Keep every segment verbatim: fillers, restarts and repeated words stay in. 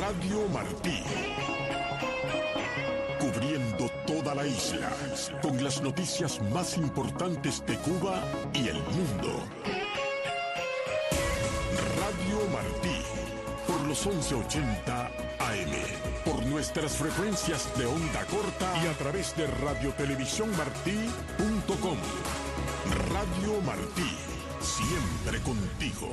Radio Martí. Cubriendo toda la isla, con las noticias más importantes de Cuba y el mundo. Radio Martí, por los once ochenta A M, por nuestras frecuencias de onda corta y a través de radiotelevisiónmartí punto com. Radio Martí, siempre contigo.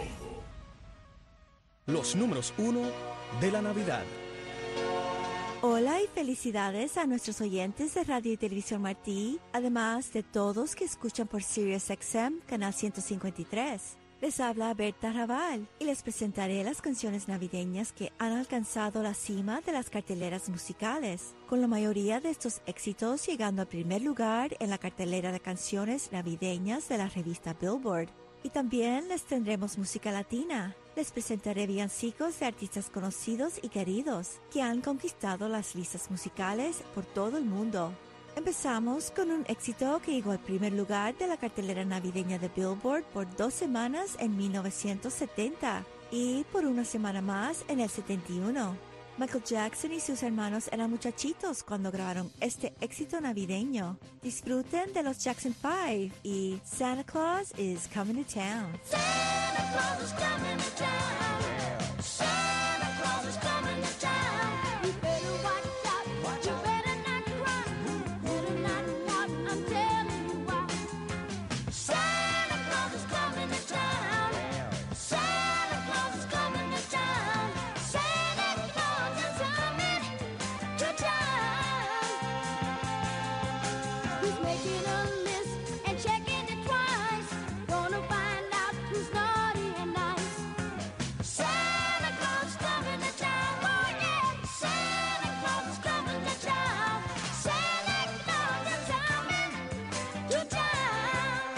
Los números uno de la Navidad. Hola y felicidades a nuestros oyentes de Radio y Televisión Martí, además de todos que escuchan por Sirius X M, canal ciento cincuenta y tres. Les habla Berta Raval y les presentaré las canciones navideñas que han alcanzado la cima de las carteleras musicales, con la mayoría de estos éxitos llegando al primer lugar en la cartelera de canciones navideñas de la revista Billboard. Y también les tendremos música latina. Les presentaré villancicos de artistas conocidos y queridos que han conquistado las listas musicales por todo el mundo. Empezamos con un éxito que llegó al primer lugar de la cartelera navideña de Billboard por dos semanas en mil novecientos setenta y por una semana más en el setenta y uno. Michael Jackson y sus hermanos eran muchachitos cuando grabaron este éxito navideño. Disfruten de los Jackson Five y Santa Claus is Coming to Town. Santa Claus is coming to town. Santa Claus is coming to town. You better watch out. You better not cry. Better not pout. I'm telling you why. Santa Claus is coming to town. Santa Claus is coming to town. Santa Claus is coming to town. He's making a list and checking it twice. Gonna find out who's naughty and nice. Santa Claus is coming to town. Oh yeah, Santa Claus is coming to town. Santa Claus is coming to town.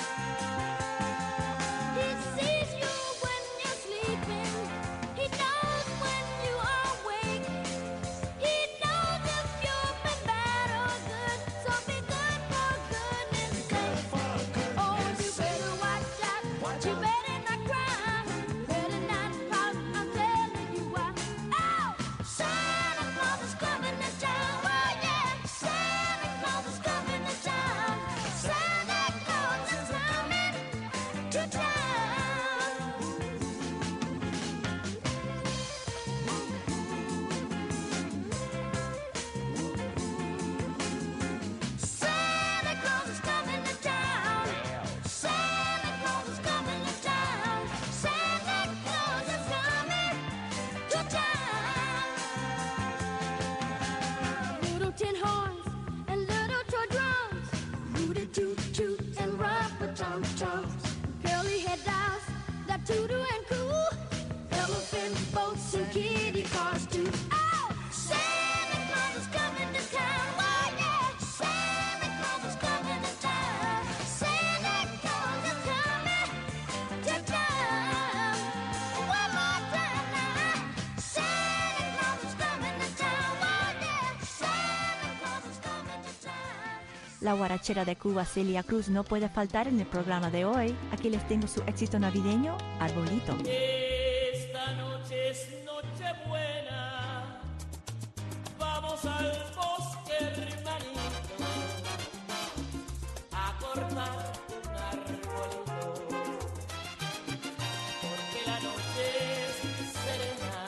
He sees you when you're sleeping. He knows when you are awake. He knows if you've been bad or good. So be good for goodness sake. Oh, you better watch out. You better not cry. Better not pout. I'm telling you why. Oh, Santa Claus is coming to town. Oh yeah, Santa Claus is coming to town. Santa Claus is coming to town. Santa Claus is coming to town. Santa Claus is coming to town. Santa Claus is coming to town. Little tin horns and little toy drums, rooty toot toot and rubber tum tums, curly head dolls that toot and coo, elephant boats and kitty cars too. Oh, Santa Claus is coming to town. Oh yeah, Santa Claus is coming to town. Santa Claus is coming to town. One more time now. Santa Claus is coming to town. Oh yeah, Santa Claus is coming to town. La guarachera de Cuba, Celia Cruz, no puede faltar en el programa de hoy. Aquí les tengo su éxito navideño, Arbolito. Esta noche es Nochebuena, vamos al bosque, hermanito, a cortar un arbolito, porque la noche es serena.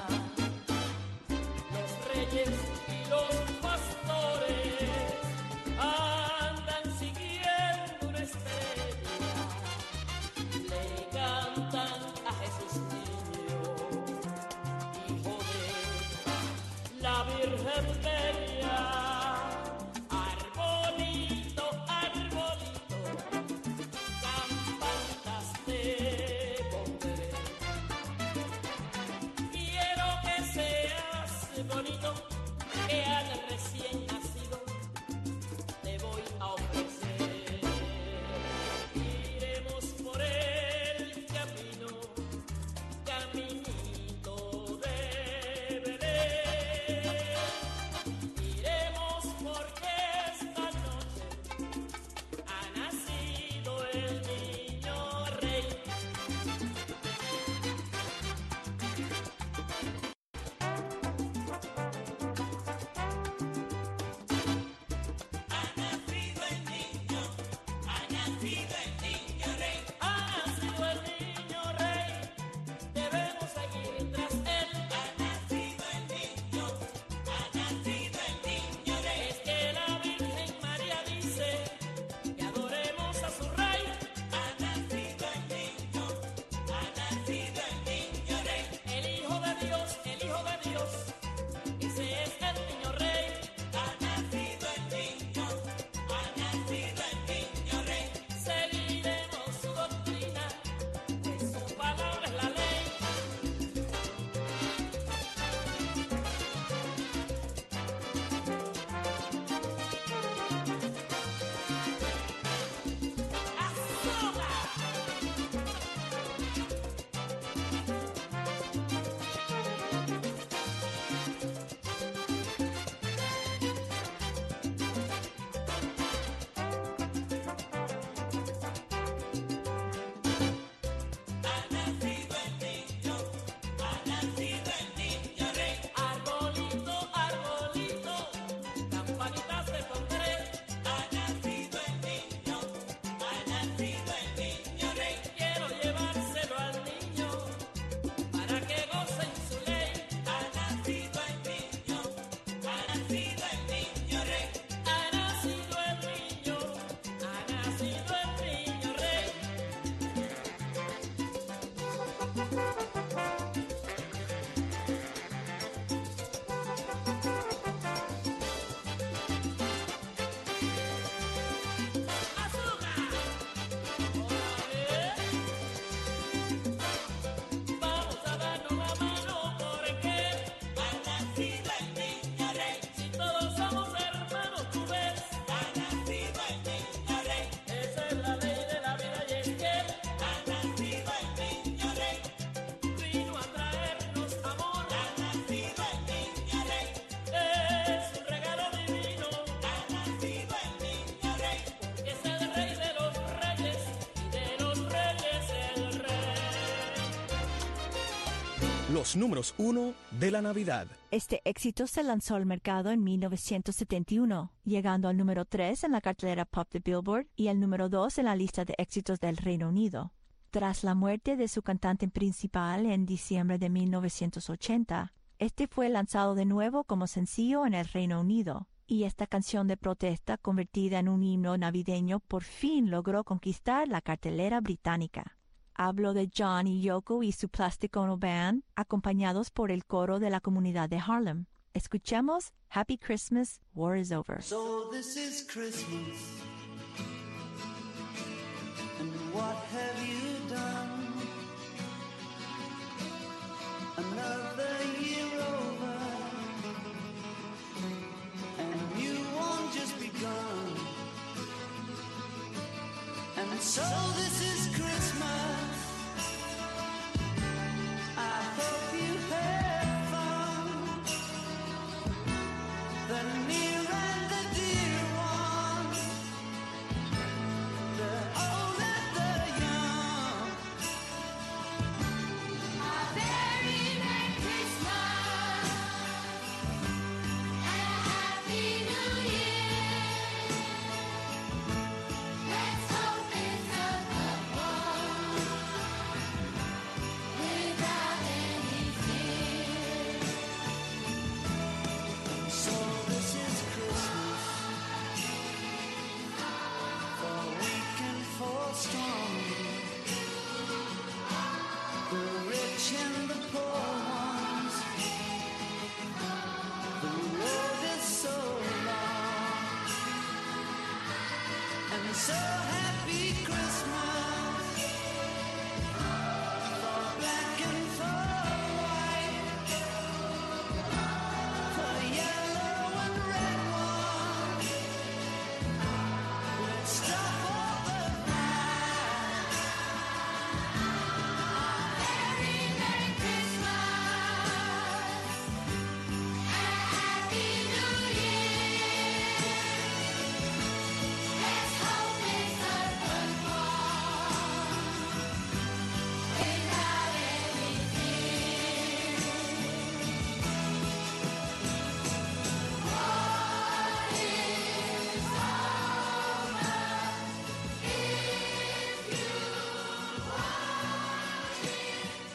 Los reyes y los pastores andan siguiendo una estrella, le cantan a Jesús niño, hijo de la Virgen Bella. Los números uno de la Navidad. Este éxito se lanzó al mercado en mil novecientos setenta y uno, llegando al número tres en la cartelera pop de Billboard y al número dos en la lista de éxitos del Reino Unido. Tras la muerte de su cantante principal en diciembre de mil novecientos ochenta, este fue lanzado de nuevo como sencillo en el Reino Unido, y esta canción de protesta convertida en un himno navideño por fin logró conquistar la cartelera británica. Hablo de John y Yoko y su Plastic Ono Band, acompañados por el coro de la comunidad de Harlem. Escuchemos Happy Christmas, War is Over. So this is Christmas, and what have you done? Another year over, and you won't just begun. And so this is Christmas, I hope you had fun. The near and the dear ones, the old and the young.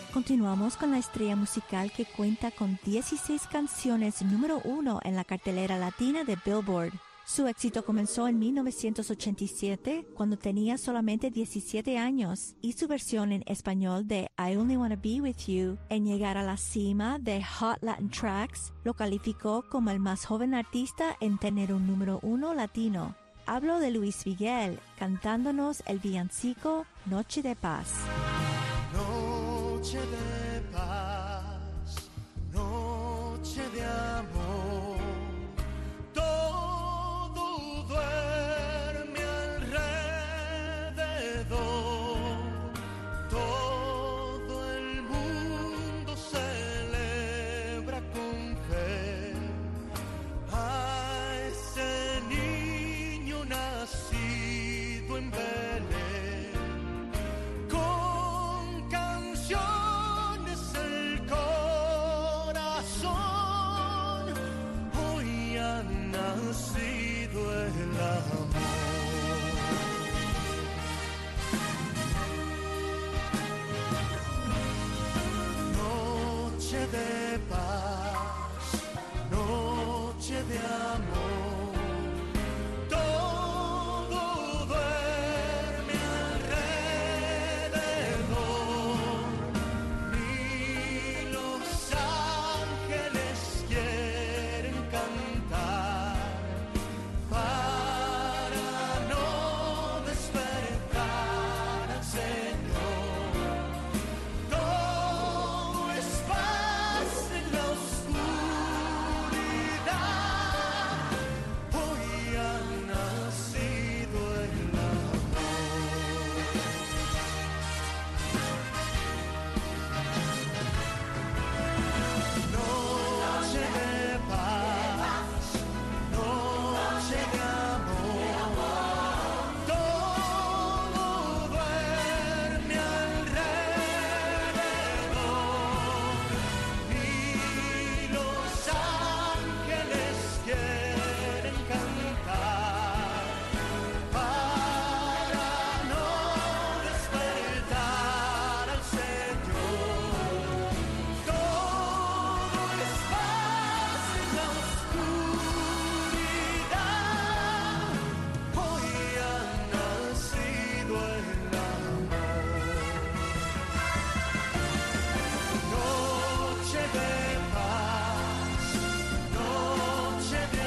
Continuamos con la estrella musical que cuenta con dieciséis canciones número uno en la cartelera latina de Billboard. Su éxito comenzó en mil novecientos ochenta y siete, cuando tenía solamente diecisiete años, y su versión en español de I Only Wanna Be With You, en llegar a la cima de Hot Latin Tracks, lo calificó como el más joven artista en tener un número uno latino. Hablo de Luis Miguel, cantándonos el villancico Noche de Paz. Noche de paz, noche de amor, todo duerme alrededor, todo el mundo celebra con fe a ese niño nacido en Belén. Con canciones el corazón hoy ha nacido el amor. Noche de paz, noche de amor, todo duerme alrededor, ni los ángeles quieren cantar para no despertar al Señor. Todo es paz en la oscuridad, hoy ha nacido el noche de paz, noche de amor, todo duerme alrededor, ni los ángeles quieren cantar para no despertar al Señor. Todo es paz en la oscuridad, hoy ha nacido el amor. Noche de paz, noche de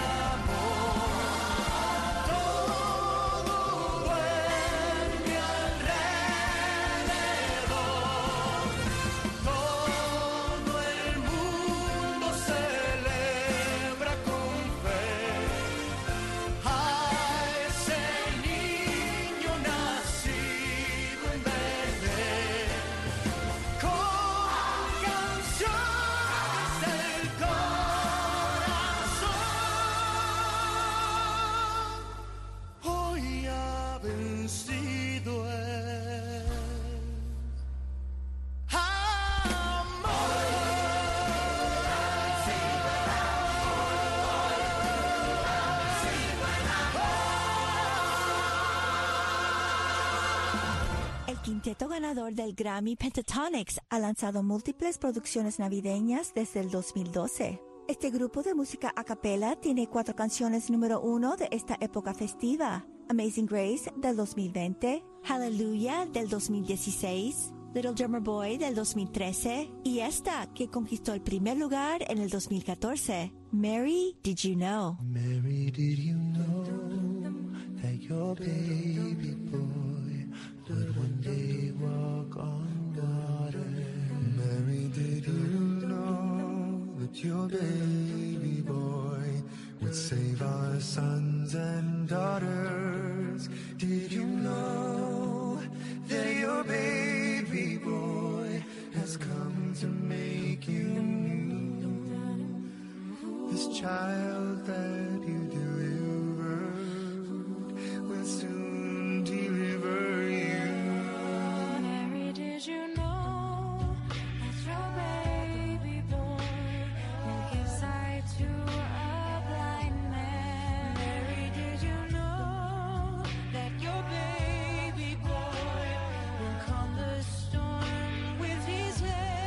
amor, todo duerme alrededor, todo el mundo celebra con fe a ese niño nacido en Belén. Con canciones del corazón hoy ha vencido el El quinteto ganador del Grammy Pentatonix ha lanzado múltiples producciones navideñas desde el dos mil doce. Este grupo de música a capella tiene cuatro canciones número uno de esta época festiva: Amazing Grace del dos mil veinte, Hallelujah del dos mil dieciséis, Little Drummer Boy del dos mil trece y esta que conquistó el primer lugar en el dos mil catorce, Mary, Did You Know? Mary, did you know that your baby boy would one day walk on water? Mary, did you know that your baby boy would save our sons and daughters? Did you know that your baby boy has come to make you new? This child that you delivered will soon deliver you. Mary, did you know that your baby boy will give sight to a blind man? Mary, did you know that your baby boy will calm the storm with his hand?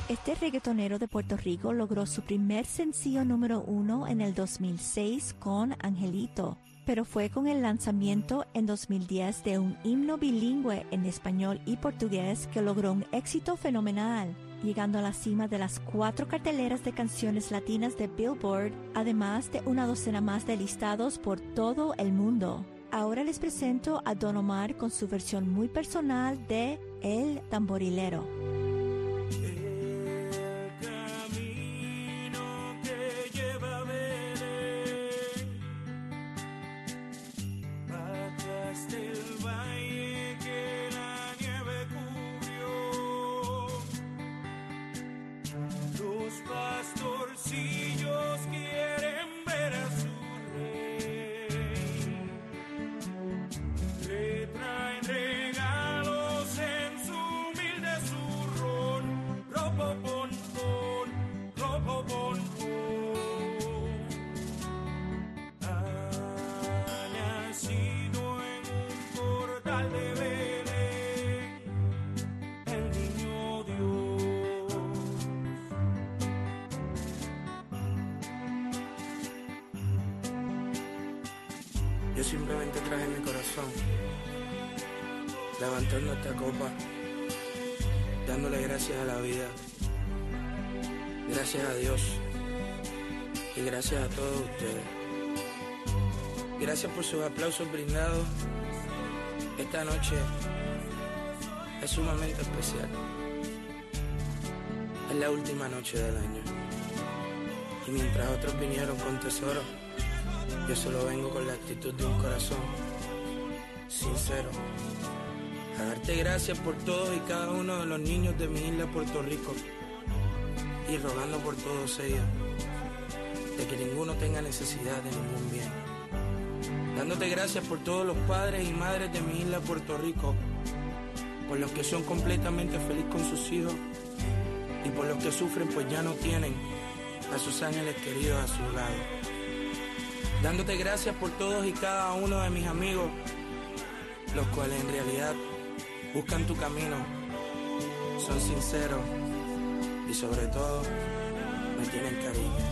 Este reggaetonero de Puerto Rico logró su primer sencillo número uno en el dos mil seis con Angelito, pero fue con el lanzamiento en dos mil diez de un himno bilingüe en español y portugués que logró un éxito fenomenal, llegando a la cima de las cuatro carteleras de canciones latinas de Billboard, además de una docena más de listados por todo el mundo. Ahora les presento a Don Omar con su versión muy personal de El Tamborilero. Yo simplemente traje mi corazón, levantando esta copa, dándole gracias a la vida, gracias a Dios y gracias a todos ustedes. Gracias por sus aplausos brindados. Esta noche es sumamente especial. Es la última noche del año. Y mientras otros vinieron con tesoros, yo solo vengo con la actitud de un corazón sincero a darte gracias por todos y cada uno de los niños de mi isla Puerto Rico y rogando por todos ellos de que ninguno tenga necesidad de ningún bien. Dándote gracias por todos los padres y madres de mi isla Puerto Rico, por los que son completamente felices con sus hijos y por los que sufren pues ya no tienen a sus ángeles queridos a su lado. Dándote gracias por todos y cada uno de mis amigos, los cuales en realidad buscan tu camino, son sinceros y sobre todo me tienen cariño.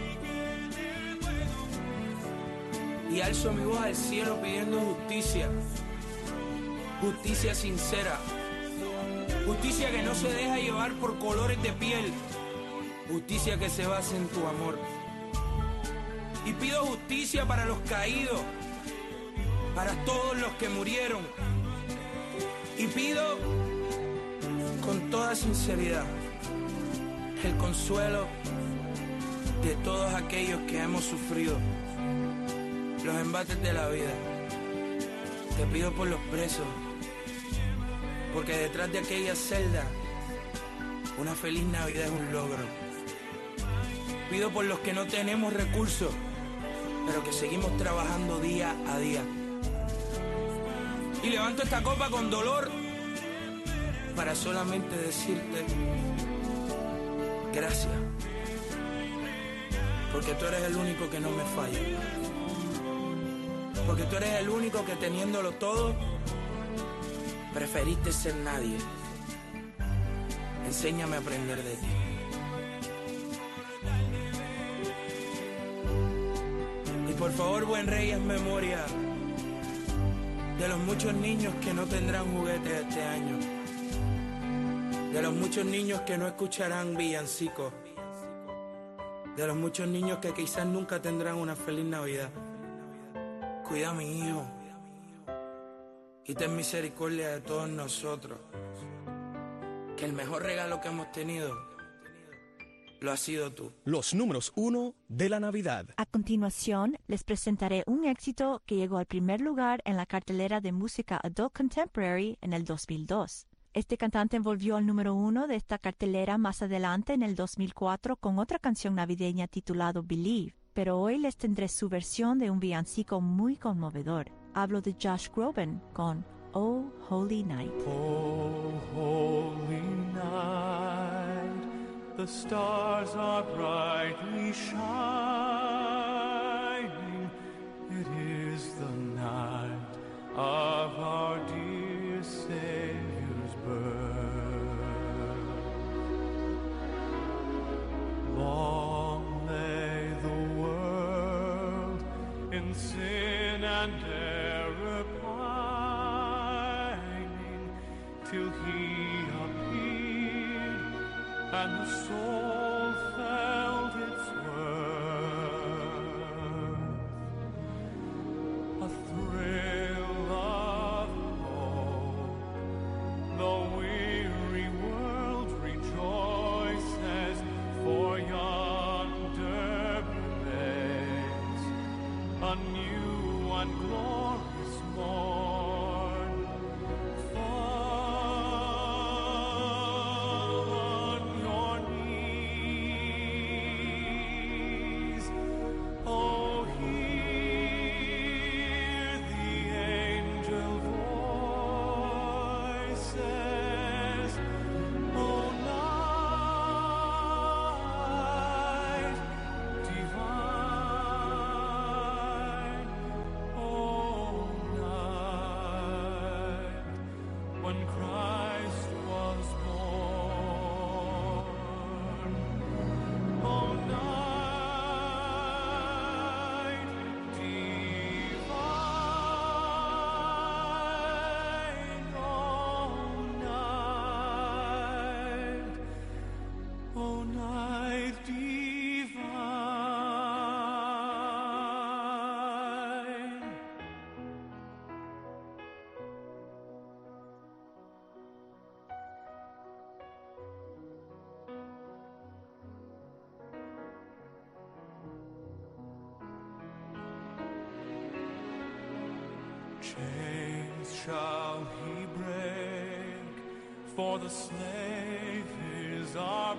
Y alzo mi voz al cielo pidiendo justicia, justicia sincera, justicia que no se deja llevar por colores de piel, justicia que se basa en tu amor. Y pido justicia para los caídos, para todos los que murieron. Y pido con toda sinceridad el consuelo de todos aquellos que hemos sufrido los embates de la vida. Te pido por los presos, porque detrás de aquella celda una feliz Navidad es un logro. Pido por los que no tenemos recursos, pero que seguimos trabajando día a día. Y levanto esta copa con dolor para solamente decirte gracias, porque tú eres el único que no me falla, porque tú eres el único que teniéndolo todo preferiste ser nadie. Enséñame a aprender de ti. Y por favor, buen rey, haz memoria de los muchos niños que no tendrán juguetes este año, de los muchos niños que no escucharán villancicos, de los muchos niños que quizás nunca tendrán una feliz Navidad. Cuida a mi hijo y ten misericordia de todos nosotros, que el mejor regalo que hemos tenido lo has sido tú. Los números uno de la Navidad. A continuación, les presentaré un éxito que llegó al primer lugar en la cartelera de música Adult Contemporary en el dos mil dos. Este cantante volvió al número uno de esta cartelera más adelante en el dos mil cuatro con otra canción navideña titulado Believe, pero hoy les tendré su versión de un villancico muy conmovedor. Hablo de Josh Groban con Oh Holy Night. Oh, holy night, the stars are brightly shining. It is the night of our dear Savior's birth. in sin and error pining, till he appeared, and the soul felt its worth. A thrill of hope, the weary world rejoices, for yonder breaks a new and glorious morn. Fall on your knees, oh, hear the angel voices, oh, night divine, oh, night when Christ was born, oh, night divine, oh, night, oh, night divine. Chains shall he break, for the slave is our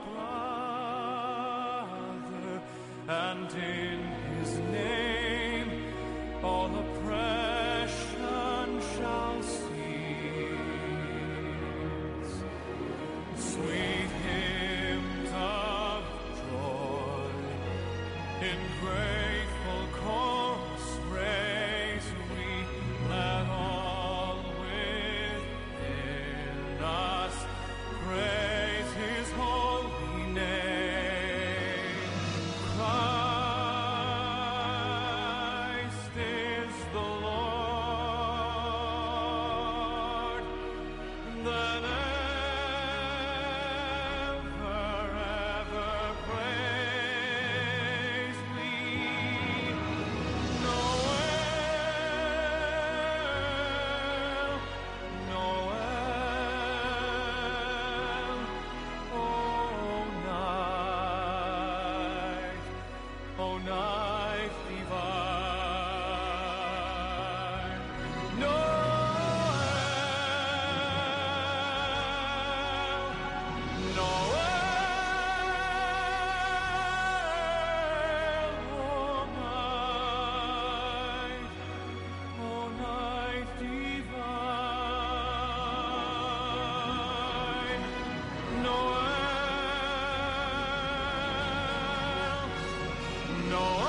brother, and in his name all oppression shall cease. Sweet hymns of joy in grateful chorus raise we, let all within us praise his holy name. Christ is the Lord, that ever, ever praise we. Noel, Noel, oh, night, oh, night divine. Noel, Noel, oh, night, oh, night divine. Noel, Noel,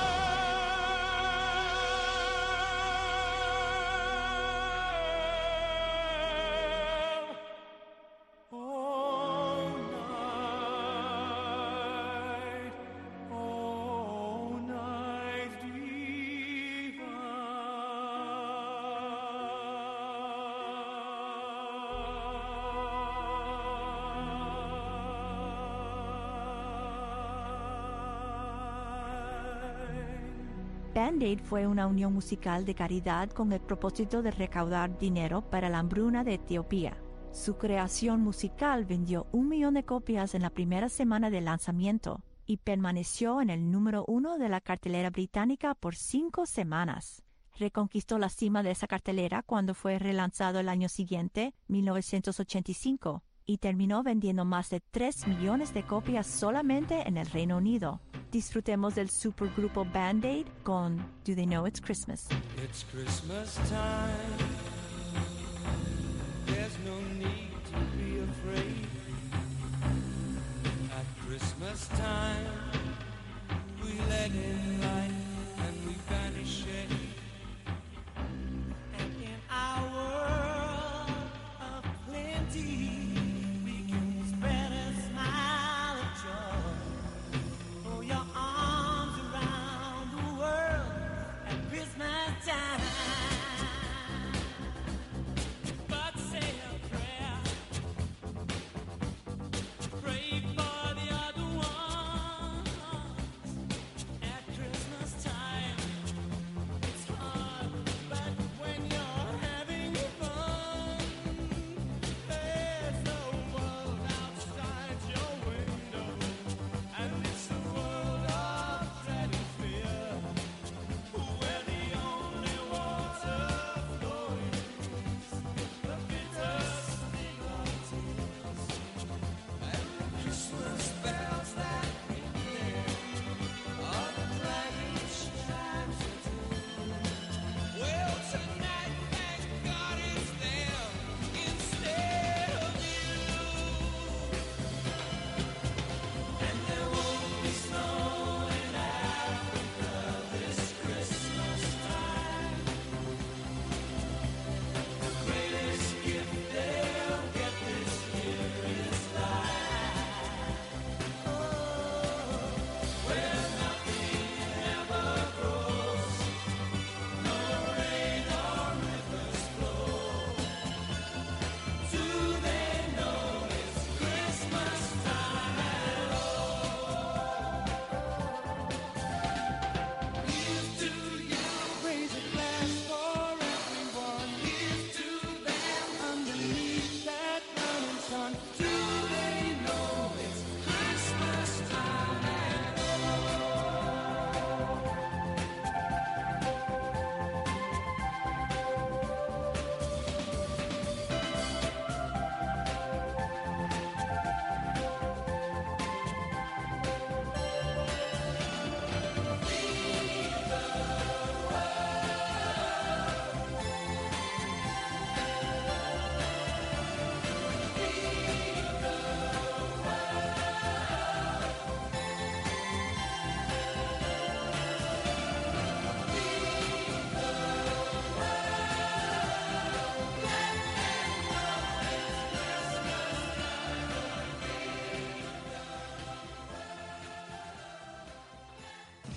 oh, night, oh, night divine. Band-Aid fue una unión musical de caridad con el propósito de recaudar dinero para la hambruna de Etiopía. Su creación musical vendió un millón de copias en la primera semana de lanzamiento y permaneció en el número uno de la cartelera británica por cinco semanas. Reconquistó la cima de esa cartelera cuando fue relanzado el año siguiente, mil novecientos ochenta y cinco, y terminó vendiendo más de tres millones de copias solamente en el Reino Unido. Disfrutemos del supergrupo Band-Aid con Do They Know It's Christmas? It's Christmas time. There's no need to be afraid. At Christmas time, we let in light and we banish shade. And in our world of plenty, we can spread a smile of joy. Throw your arms around the world at Christmas.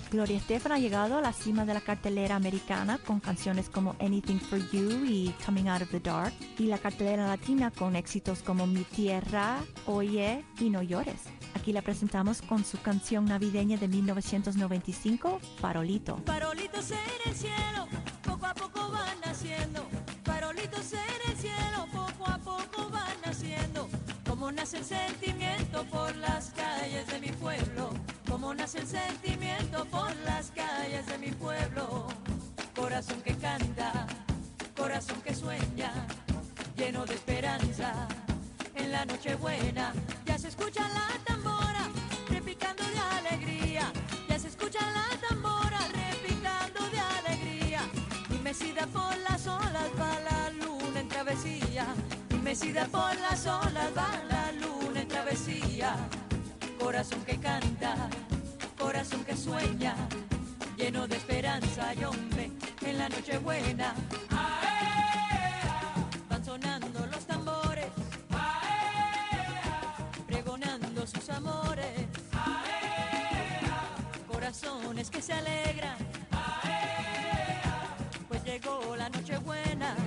Gloria Estefan ha llegado a la cima de la cartelera americana con canciones como Anything for You y Coming Out of the Dark, y la cartelera latina con éxitos como Mi Tierra, Oye y No Llores. Aquí la presentamos con su canción navideña de mil novecientos noventa y cinco, Farolito. Farolitos en el cielo, poco a poco van naciendo. Farolitos en el cielo, poco a poco van naciendo. Como nace el sentimiento por las calles de mi pueblo. Como nace el sentimiento por las calles de mi pueblo. Corazón que canta, corazón que sueña, lleno de esperanza. En la noche buena ya se escucha la tambora, repicando de alegría. Ya se escucha la tambora, repicando de alegría. Y mecida por las olas va la luna en travesía. Y mecida por las olas va la luna en travesía. Corazón que canta, corazón que sueña, lleno de esperanza y hombre, en la noche buena. Van sonando los tambores, pregonando sus amores. Corazones que se alegran, pues llegó la noche buena.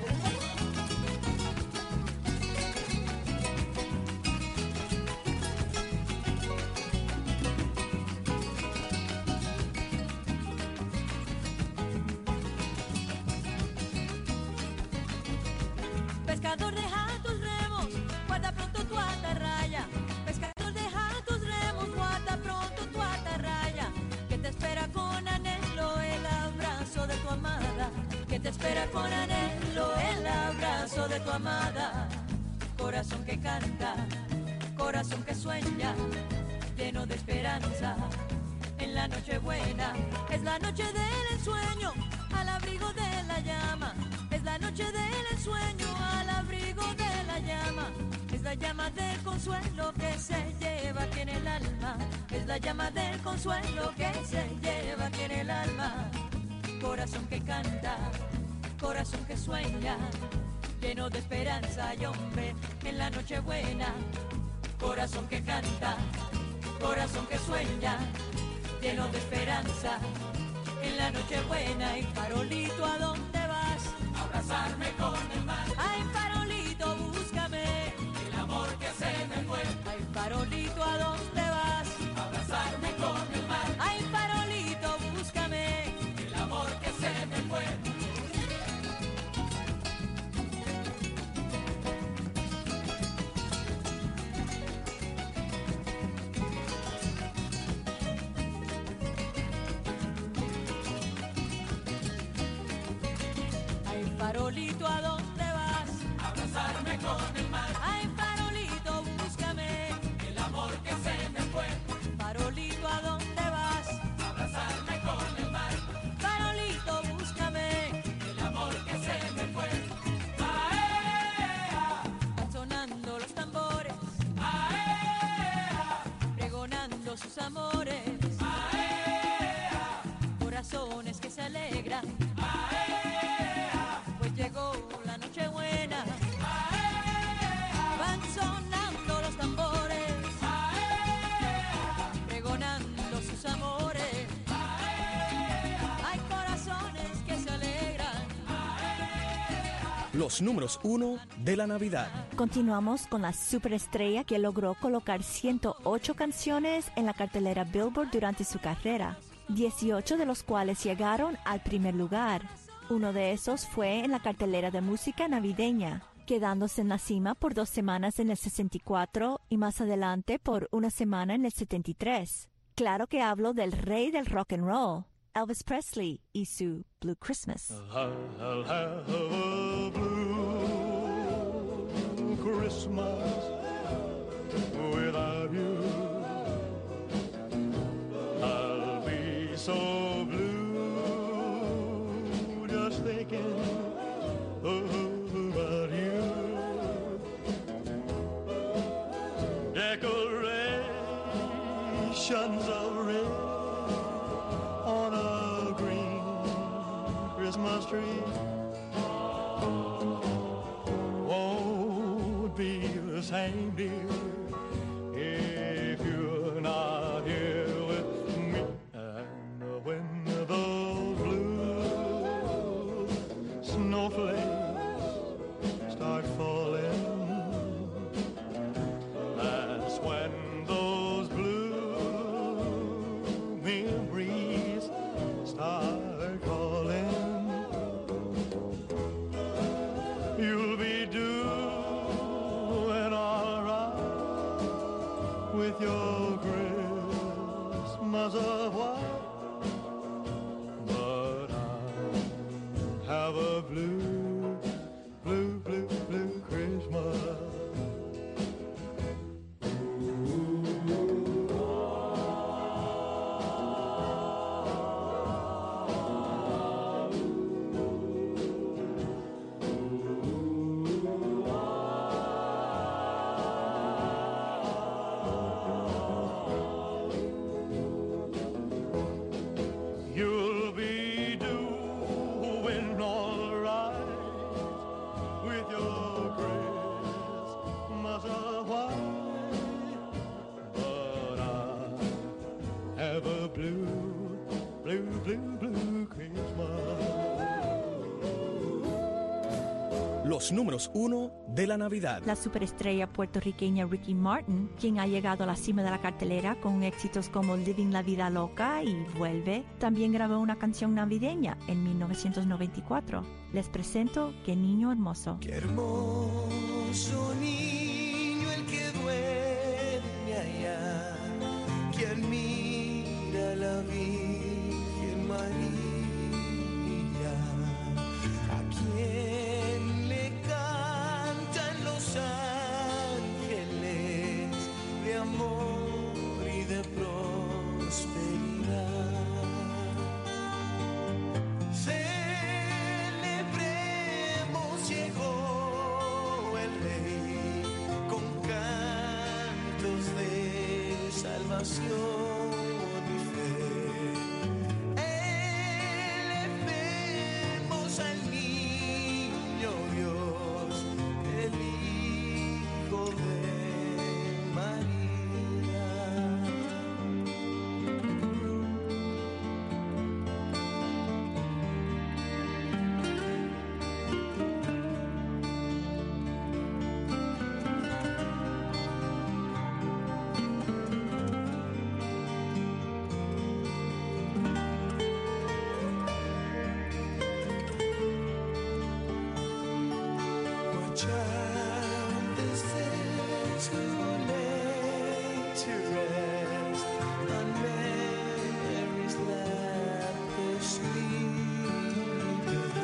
Pescador, deja tus remos, guarda pronto tu atarraya. Pescador, deja tus remos, guarda pronto tu atarraya. Que te espera con anhelo el abrazo de tu amada. Que te espera con anhelo el abrazo de tu amada. Corazón que canta, corazón que sueña, lleno de esperanza. En la noche buena es la noche del ensueño, al abrigo de la llama. Es la noche del ensueño, al abrigo de la llama. Es la llama del consuelo que se lleva aquí en el alma. Es la llama del consuelo que se lleva aquí en el alma. Corazón que canta, corazón que sueña, lleno de esperanza y hombre, en la noche buena. Corazón que canta, corazón que sueña, lleno de esperanza, en la noche buena. Y farolito, ¿a dónde vas? Abrazarme con el mar. Ay, farolito, búscame el amor que se me fue. Ay, farolito, ¿a dónde vas? Abrazarme con el mar. Ay, farolito, búscame el amor que se me fue. Farolito, ¿a dónde vas? Abrazarme con el mar. Ay, farolito, búscame el amor que se me fue. Farolito, ¿a dónde vas? Abrazarme con el mar. Farolito, búscame el amor que se me fue. ¡Aea! Van sonando los tambores. ¡Aea! Pregonando sus amores. ¡Aea! Corazones que se alegran. Llegó la noche buena, van sonando los tambores, pregonando sus amores. Hay corazones que se alegran. Los números uno de la Navidad. Continuamos con la superestrella que logró colocar ciento ocho canciones en la cartelera Billboard durante su carrera, dieciocho de los cuales llegaron al primer lugar. Uno de esos fue en la cartelera de música navideña, quedándose en la cima por dos semanas en el sesenta y cuatro y más adelante por una semana en el setenta y tres. Claro que hablo del rey del rock and roll, Elvis Presley, y su Blue Christmas. I'll have a blue Christmas without you. I'll be so blue just thinking about you. Decorations of red on a green Christmas tree won't be the same, dear, if you're not here with me. And when Christmas of white, but I have a blue, blue, blue, blue Christmas. You'll be doing all right with your Christmas of white, but I have a blue, blue, blue, blue Christmas. Los números uno de la Navidad. La superestrella puertorriqueña Ricky Martin, quien ha llegado a la cima de la cartelera con éxitos como Living la Vida Loca y Vuelve, también grabó una canción navideña en mil novecientos noventa y cuatro. Les presento Qué Niño Hermoso. Qué hermoso niño el que duerme allá, que admira a la Virgen María, a quien le cantan los ángeles de amor y de prosperidad. Celebremos, llegó el Rey con cantos de salvación y fe. Elevemos al niño Dios, el Hijo de María. What child is this who lay to rest on Mary's lap is sleeping?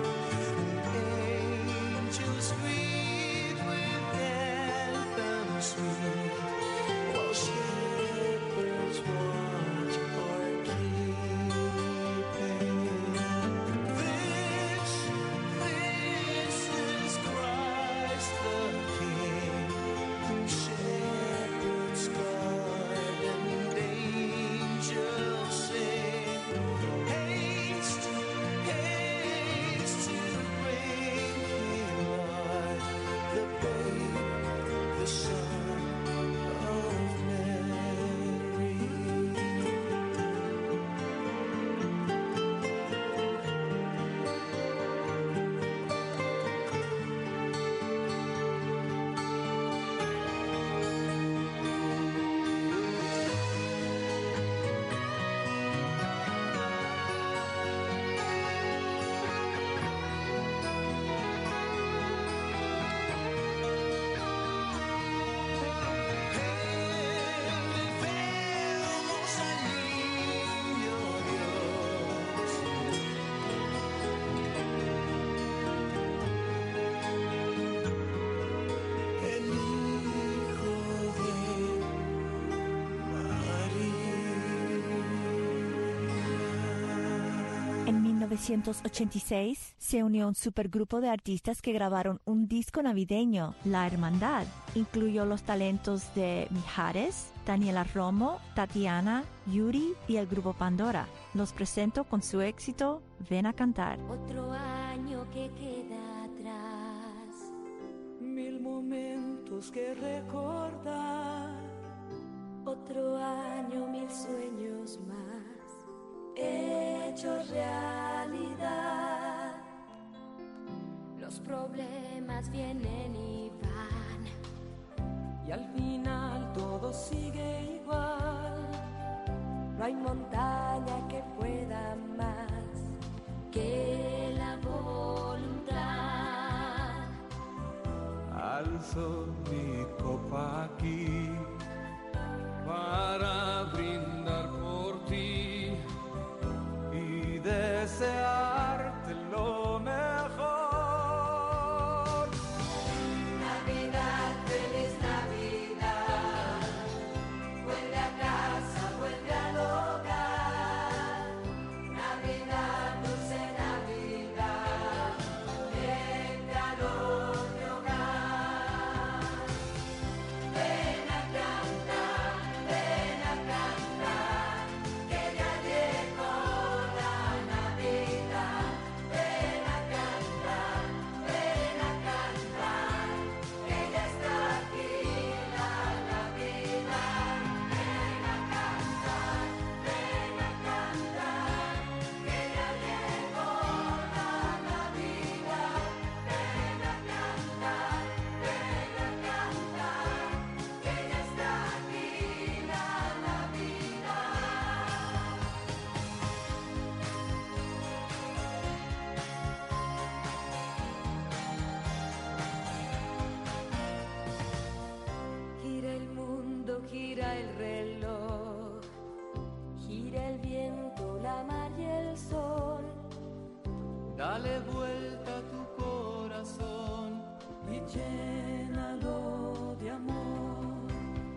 Angels greet with anthem sweet, while shepherds watch o'er keeping. This, this is Christ the King, whom shepherds guard and angels sing. Haste, haste to bring him Lord, the babe, the Son of Mary. Elevemos al niño Dios, el Hijo de María. En mil novecientos ochenta y seis se unió un supergrupo de artistas que grabaron un disco navideño, La Hermandad. Incluyó los talentos de Mijares, Daniela Romo, Tatiana, Yuri y el grupo Pandora. Los presento con su éxito Ven a Cantar. Otro año que queda atrás, Mil momentos que recordar. otro año, mil sueños más, hechos realidad. Los problemas vienen y van, Y al final todo sigue igual. no hay montaña que pueda más que la voluntad. Alzo mi copa aquí para brindar por respire el viento, la mar y el sol. Dale vuelta a tu corazón y llénalo de amor.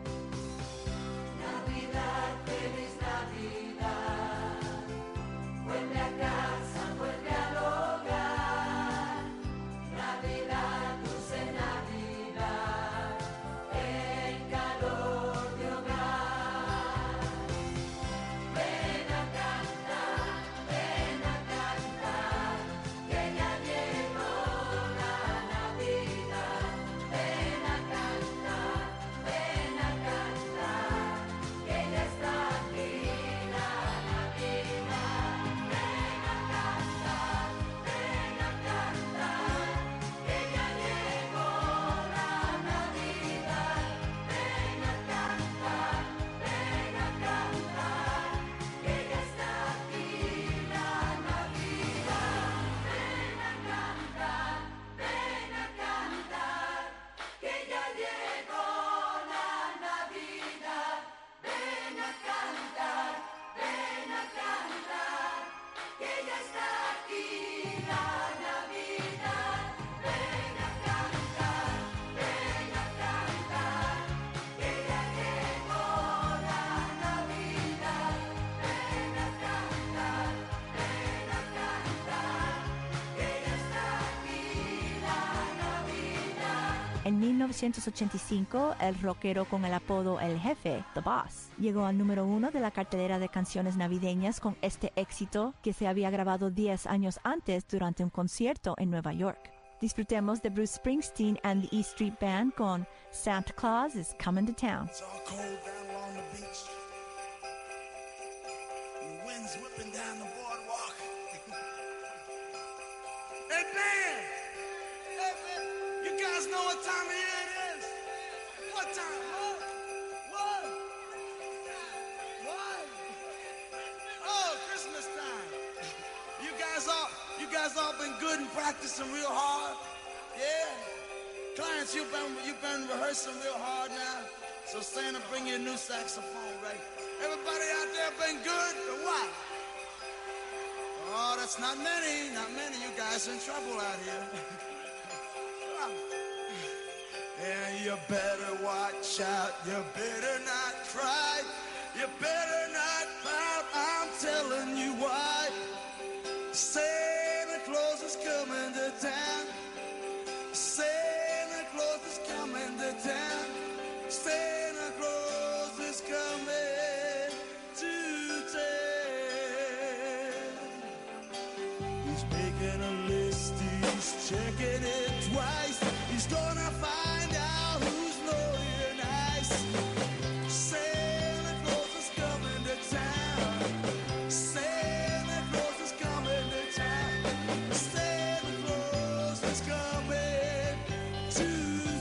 Navidad, feliz Navidad, vuelve a casa, vuelve al hogar. Navidad, dulce Navidad, en calor de hogar. Ven a cantar, ven a cantar, que ya llegó la Navidad. Ven a cantar, ven a cantar, que ya está aquí la Navidad. Ven a cantar, ven a cantar, que ya llegó la Navidad. Ven a cantar, ven a cantar, que ya está aquí la Navidad. Ven a cantar, ven a cantar, que ya llegó la Navidad. Ven a cantar, ven a cantar, que ya está aquí la Navidad. Ven a cantar, ven a cantar, que ya llegó la Navidad. Ven a cantar, ven a cantar, que ya está aquí la Navidad. En mil novecientos ochenta y cinco, el rockero con el apodo El Jefe, The Boss, llegó al número uno de la cartelera de canciones navideñas con este éxito que se había grabado diez años antes durante un concierto en Nueva York. Disfrutemos de Bruce Springsteen and the E Street Band con Santa Claus is Coming to Town. It's all cold down along the beach. The wind's whipping down the boardwalk. Hey, man! Hey, man! You guys know what time of year it is? What time? What? What? What? Oh, Christmas time. You guys all, you guys all been good and practicing real hard? Yeah? Clarence, you've been, you've been rehearsing real hard now. So Santa, bring you a new saxophone, right? Everybody out there been good or what? Oh, that's not many, not many. You guys in trouble out here. Yeah, you better watch out. You better not cry. You better not pout. I'm telling you why. Santa Claus is coming to town. Santa Claus is coming to town. Santa Claus is coming to town. He's making a list, he's checking it twice. He's gonna find out who's naughty and nice. Santa Claus is coming to town. Santa Claus is coming to town. Santa Claus is coming to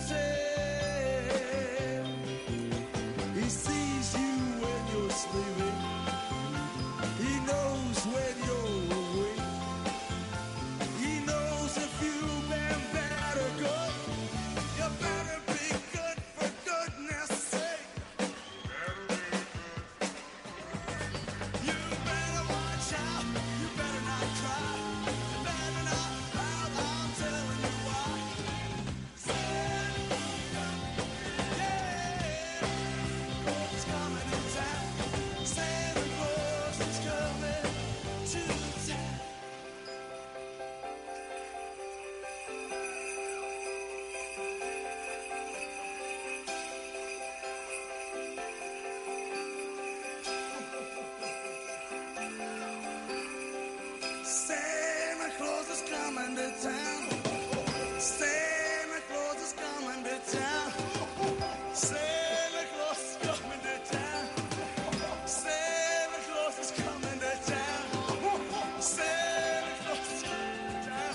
town. He sees you when you're sleeping. He knows when you're awake. He knows if you've been bad or good. You better be good for goodness sake. You better watch out. You better not cry. You better not pout. I'm telling you why. Santa Claus is coming to town. Santa Claus is coming to town. Santa Claus is coming to town. Santa Claus is coming to town. Santa Claus is coming to town. Santa Claus is coming to town. Santa Claus is coming to town.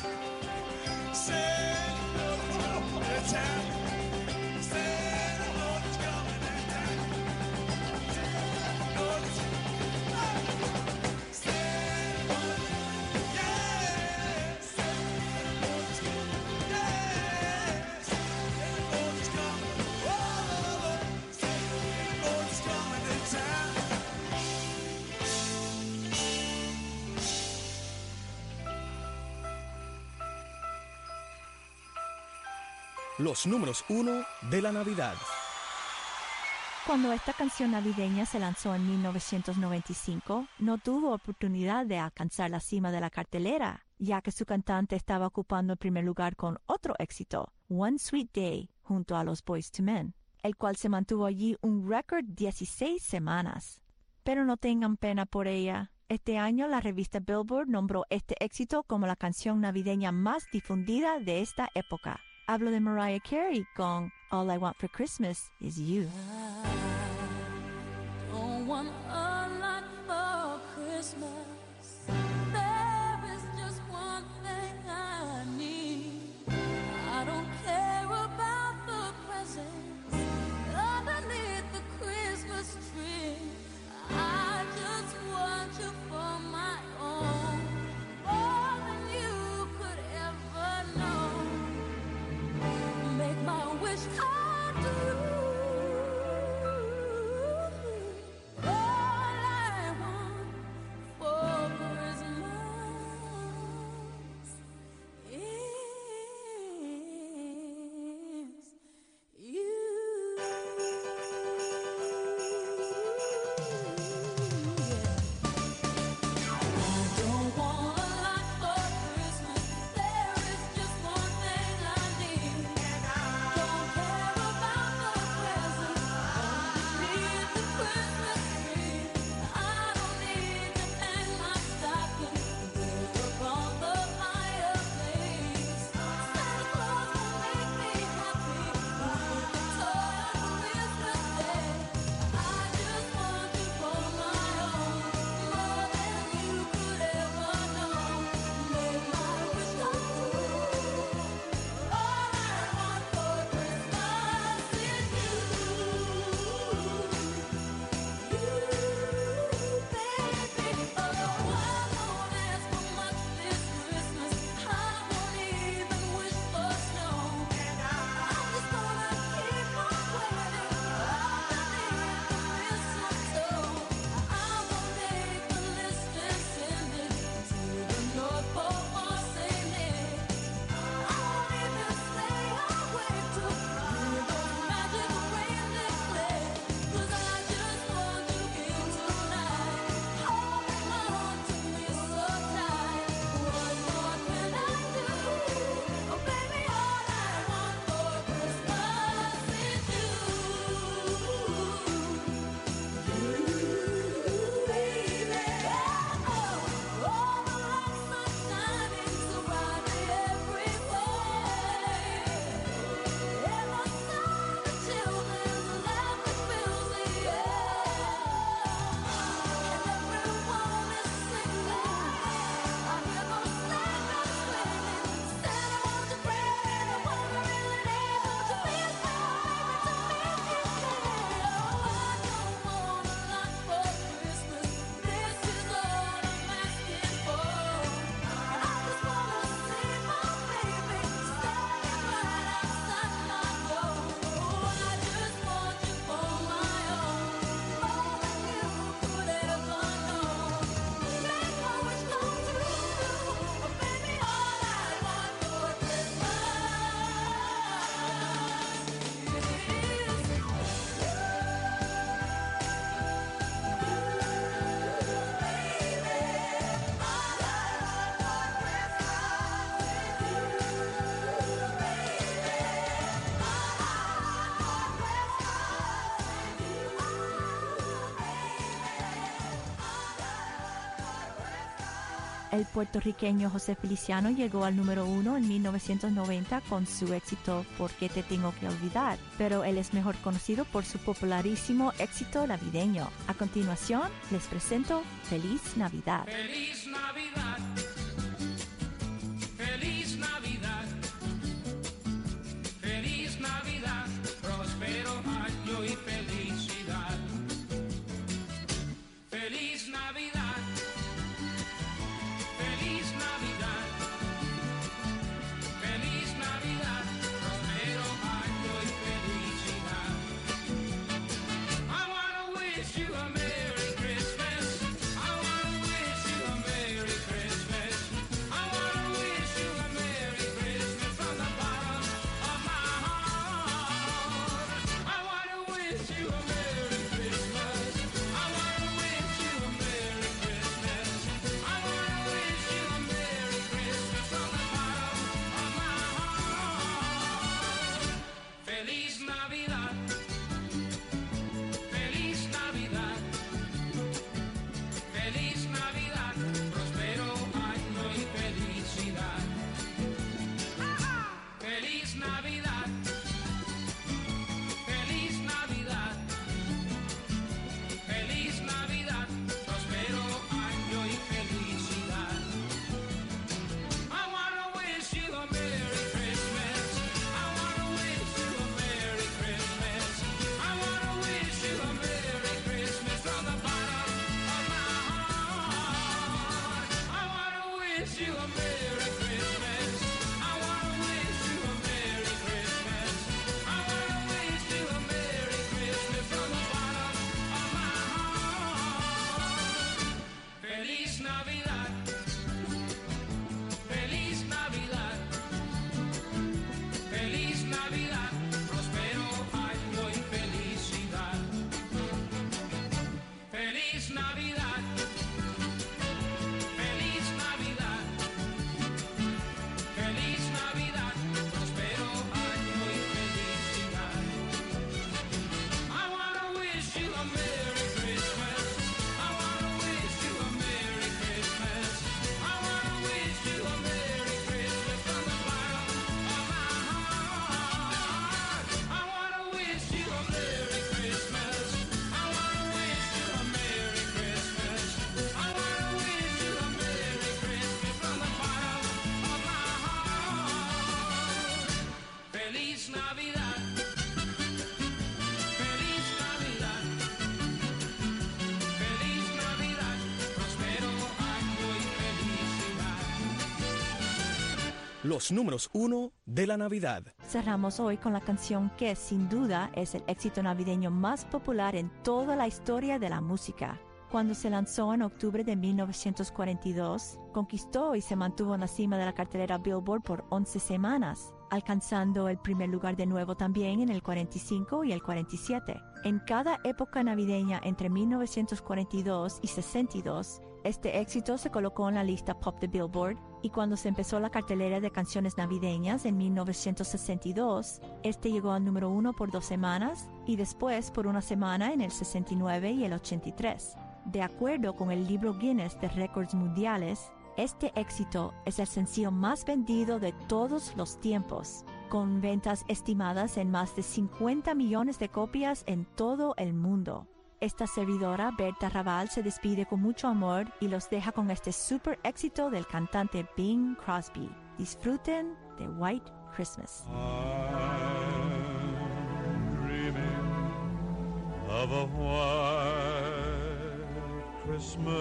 Santa Claus is coming to town. Santa Claus is coming to town. Santa Claus is Santa Claus, yeah, Santa Claus is los números uno de la Navidad. Cuando esta canción navideña se lanzó en mil novecientos noventa y cinco, no tuvo oportunidad de alcanzar la cima de la cartelera, ya que su cantante estaba ocupando el primer lugar con otro éxito, One Sweet Day, junto a los Boyz two Men, el cual se mantuvo allí un récord dieciséis semanas. Pero no tengan pena por ella. Este año la revista Billboard nombró este éxito como la canción navideña más difundida de esta época. Hablo de Mariah Carey con All I Want for Christmas Is You. Don't want a lot for Christmas. There is just one thing I need. I don't care about the presents underneath the Christmas tree. I just want you for my own, more than you could ever know. Make my wish come true. All I want for Christmas is you. I don't want a lot for Christmas. There is just one thing I need. Don't care about the presents underneath the Christmas tree. I don't need to hang my stocking upon the fireplace. Santa Claus will make me happy with a toy on Christmas Day. I just want you for my own, more than you could ever know. Make my wish come true. All I want for Christmas is you. You, baby. Oh, I won't ask for much this Christmas. I won't even wish for snow. I'm just gonna keep on waiting underneath the mistletoe. I will make a list and send it to the North Pole for Saint Nick. I won't even stay awake to hear those magic reindeer play. 'Cause I just want you here tonight, holding on to me so tight. What more can I do? Oh, baby, all I want for Christmas is you. You, baby. Oh, all the lights are shining so brightly everywhere. And the sound of children's laughter fills the air. And everyone is singing. I hear those sleigh bells ringing. Santa, won't you bring a wandering angel to be a star to make me stay? Oh, I don't want a lot for Christmas. This is all I'm asking for. I just wanna see my baby standing right outside my door. Oh, I just want you for my own, more than you could ever know. Make my wish come true. Oh, baby, all I want for Christmas is you. El puertorriqueño José Feliciano llegó al número uno en mil novecientos noventa con su éxito ¿Por qué te tengo que olvidar? Pero él es mejor conocido por su popularísimo éxito navideño. A continuación, les presento Feliz Navidad. Feliz Navidad, feliz Navidad, feliz Navidad, próspero año y felicidad. Feliz Navidad, feliz Navidad, feliz Navidad, próspero año y felicidad. I wanna wish you a Merry Christmas. I wanna wish you a Merry Christmas. wish you a Merry Christmas. I wanna wish you a Merry Christmas. I wanna wish you a Merry Christmas from the bottom of my heart. Feliz Navidad. Feliz Navidad. Feliz Navidad. Prospero año y felicidad. Feliz Navidad. Feliz Navidad. Feliz Navidad. Prospero año y felicidad. I wanna wish you a Merry Christmas. I wanna wish you a Merry Christmas. I wanna wish you a Merry Christmas from the bottom of my heart. I wanna wish you a Merry Christmas. I wanna wish you a Merry Christmas. I wanna wish you a Merry Christmas from the bottom of my heart. Feliz Navidad. Feliz Navidad. Feliz Navidad. Prospero año y felicidad. Los números uno de la Navidad. Cerramos hoy con la canción que sin duda es el éxito navideño más popular en toda la historia de la música. Cuando se lanzó en octubre de mil novecientos cuarenta y dos, conquistó y se mantuvo en la cima de la cartelera Billboard por once semanas, alcanzando el primer lugar de nuevo también en el cuarenta y cinco y el cuarenta y siete. En cada época navideña entre mil novecientos cuarenta y dos y sesenta y dos, este éxito se colocó en la lista pop de Billboard, y cuando se empezó la cartelera de canciones navideñas en mil novecientos sesenta y dos, este llegó al número uno por dos semanas y después por una semana en el sesenta y nueve y el ochenta y tres. De acuerdo con el libro Guinness de récords mundiales, este éxito es el sencillo más vendido de todos los tiempos, con ventas estimadas en más de cincuenta millones de copias en todo el mundo. Esta servidora, Berta Raval, se despide con mucho amor y los deja con este super éxito del cantante Bing Crosby. Disfruten de White Christmas. Dreaming of a white Christmas,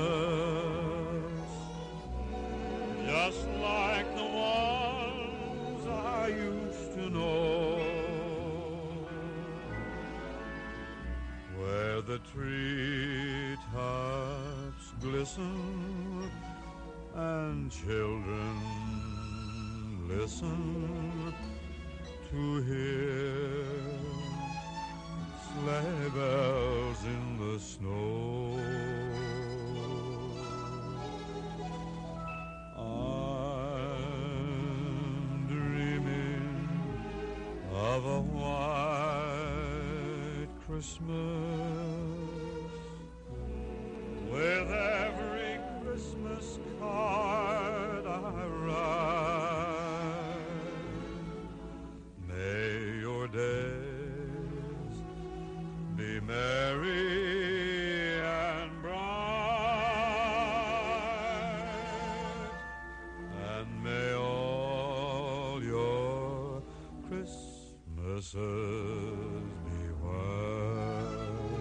just like the ones I used to know, where the treetops glisten and children listen to hear sleigh bells in the snow. I'm dreaming of a white Christmas, with every Christmas card I write. May your days be merry and bright, and may all your Christmases be white.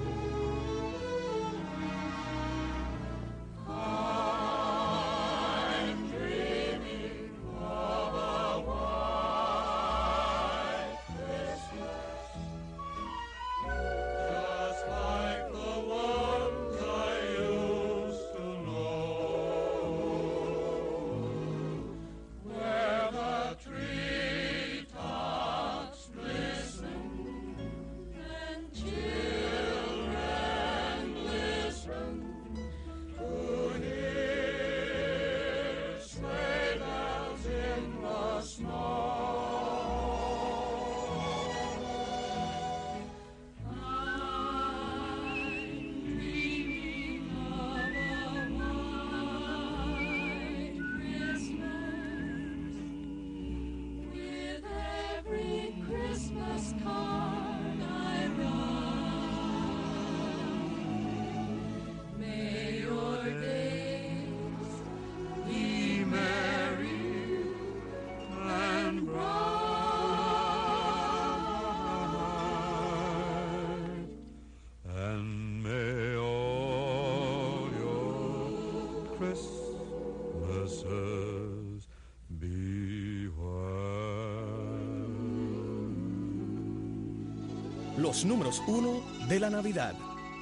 I'm dreaming of a white Christmas, just like the ones I used to know, where the treetops glisten and children listen to hear sleigh bells in the snow. With every Christmas card I write, may your days be merry and bright, and may all your Christmas kisses beware. Los números uno de la Navidad.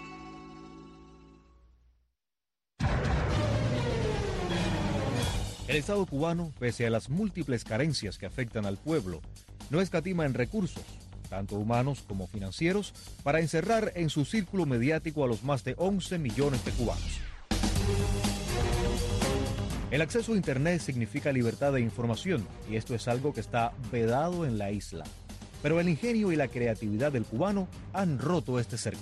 El Estado cubano, pese a las múltiples carencias que afectan al pueblo, no escatima en recursos, tanto humanos como financieros, para encerrar en su círculo mediático a los más de once millones de cubanos. El acceso a Internet significa libertad de información, y esto es algo que está vedado en la isla. Pero el ingenio y la creatividad del cubano han roto este cerco.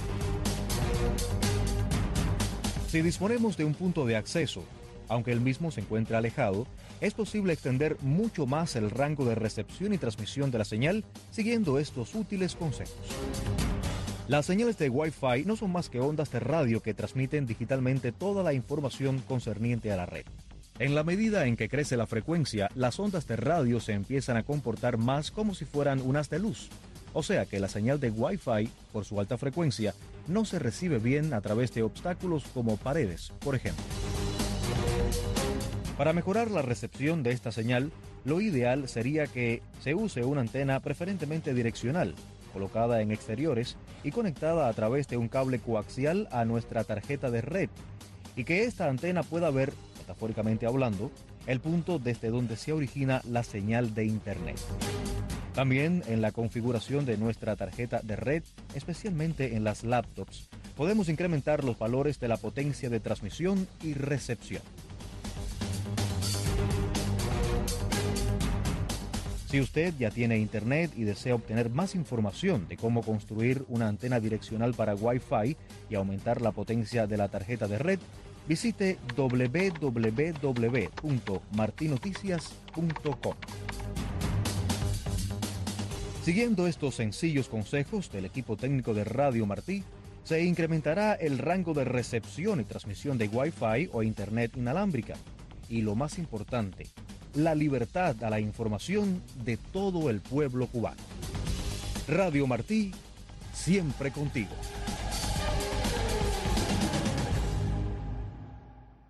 Si disponemos de un punto de acceso, aunque el mismo se encuentre alejado, es posible extender mucho más el rango de recepción y transmisión de la señal siguiendo estos útiles consejos. Las señales de Wi-Fi no son más que ondas de radio que transmiten digitalmente toda la información concerniente a la red. En la medida en que crece la frecuencia, las ondas de radio se empiezan a comportar más como si fueran un haz de luz. O sea que la señal de Wi-Fi, por su alta frecuencia, no se recibe bien a través de obstáculos como paredes, por ejemplo. Para mejorar la recepción de esta señal, lo ideal sería que se use una antena preferentemente direccional, colocada en exteriores y conectada a través de un cable coaxial a nuestra tarjeta de red, y que esta antena pueda ver, metafóricamente hablando, el punto desde donde se origina la señal de Internet. También en la configuración de nuestra tarjeta de red, especialmente en las laptops, podemos incrementar los valores de la potencia de transmisión y recepción. Si usted ya tiene Internet y desea obtener más información de cómo construir una antena direccional para Wi-Fi y aumentar la potencia de la tarjeta de red, visite doble u doble u doble u punto marti noticias punto com. Siguiendo estos sencillos consejos del equipo técnico de Radio Martí, se incrementará el rango de recepción y transmisión de Wi-Fi o Internet inalámbrica. Y lo más importante, la libertad a la información de todo el pueblo cubano. Radio Martí, siempre contigo.